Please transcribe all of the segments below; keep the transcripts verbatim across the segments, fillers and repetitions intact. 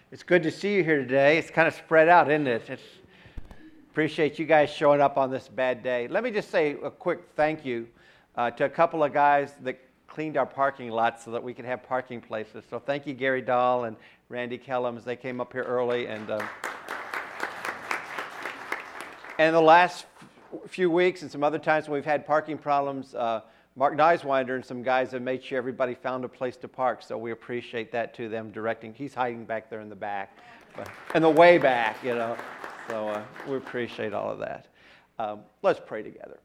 It's good to see you here today. It's kind of spread out, isn't it? It's, appreciate you guys showing up on this bad day. Let me just say a quick thank you uh, to a couple of guys that cleaned our parking lot so that we could have parking places. So thank you, Gary Dahl and Randy Kellums. They came up here early. And uh, and the last few weeks and some other times when we've had parking problems, uh, Mark Neiswinder and some guys have made sure everybody found a place to park, so we appreciate that to them directing. He's hiding back there in the back, but, in the way back, you know. So uh, we appreciate all of that. Um, let's pray together.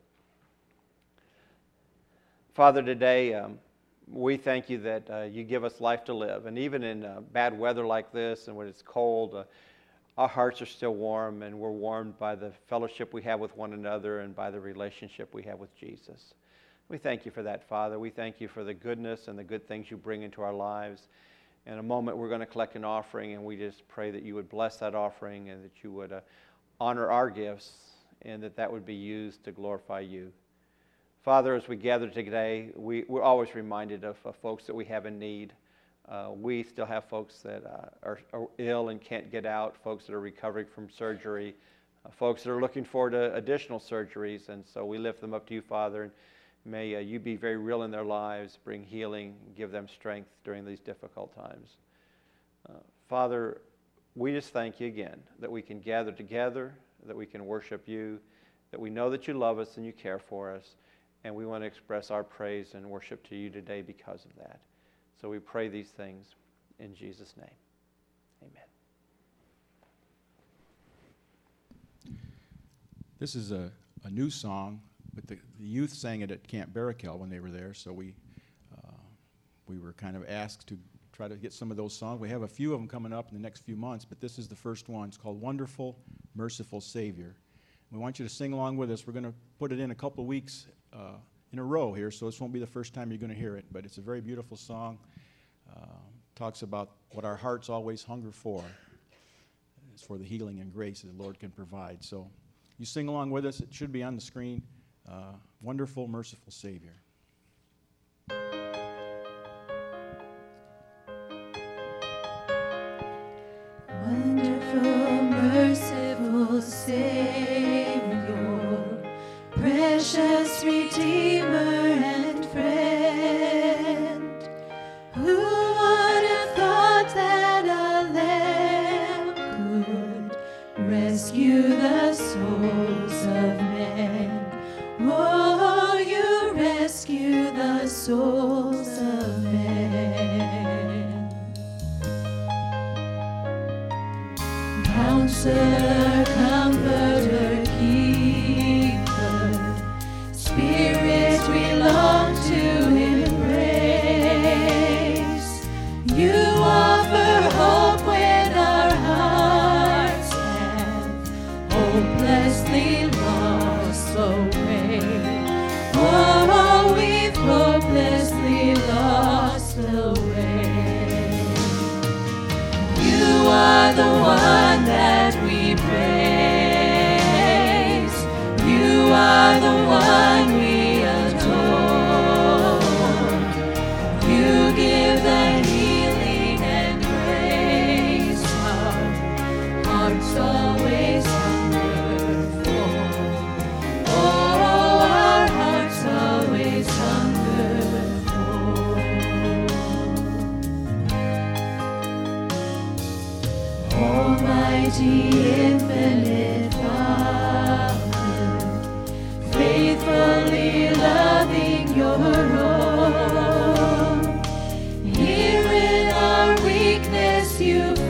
Father, today um, we thank you that uh, you give us life to live, and even in uh, bad weather like this and when it's cold, uh, our hearts are still warm, and we're warmed by the fellowship we have with one another and by the relationship we have with Jesus. We thank you for that, Father. We thank you for the goodness and the good things you bring into our lives. In a moment, we're going to collect an offering, and we just pray that you would bless that offering and that you would uh, honor our gifts and that that would be used to glorify you. Father, as we gather today, we, we're always reminded of uh, folks that we have in need. Uh, we still have folks that uh, are, are ill and can't get out, folks that are recovering from surgery, uh, folks that are looking forward to additional surgeries, and so we lift them up to you, Father, and may uh, you be very real in their lives, bring healing, give them strength during these difficult times. Uh, Father, we just thank you again that we can gather together, that we can worship you, that we know that you love us and you care for us, and we want to express our praise and worship to you today because of that. So we pray these things in Jesus' name. Amen. This is a, a new song. But the, the youth sang it at Camp Barakel when they were there, so we uh, we were kind of asked to try to get some of those songs. We have a few of them coming up in the next few months, but this is the first one. It's called Wonderful, Merciful Savior. We want you to sing along with us. We're going to put it in a couple of weeks uh, in a row here, so this won't be the first time you're going to hear it, but it's a very beautiful song. Uh, talks about what our hearts always hunger for. It's for the healing and grace that the Lord can provide. So you sing along with us. It should be on the screen. Uh, wonderful, merciful Savior. Wonderful, merciful Savior, precious Redeemer and friend, who would have thought that a lamb could rescue the souls of men? Oh, you rescue the souls of men. Counselor, Comforter, Keeper, Spirit we long to embrace. You offer hope when our hearts have hopelessly lost the way. Oh, we've hopelessly lost the way. You are the one that we praise. You are the one we adore. You give the healing and grace our hearts always hunger for. Oh, our hearts always hunger for. Almighty, infinite Father, faithfully loving your own. Here in our weakness you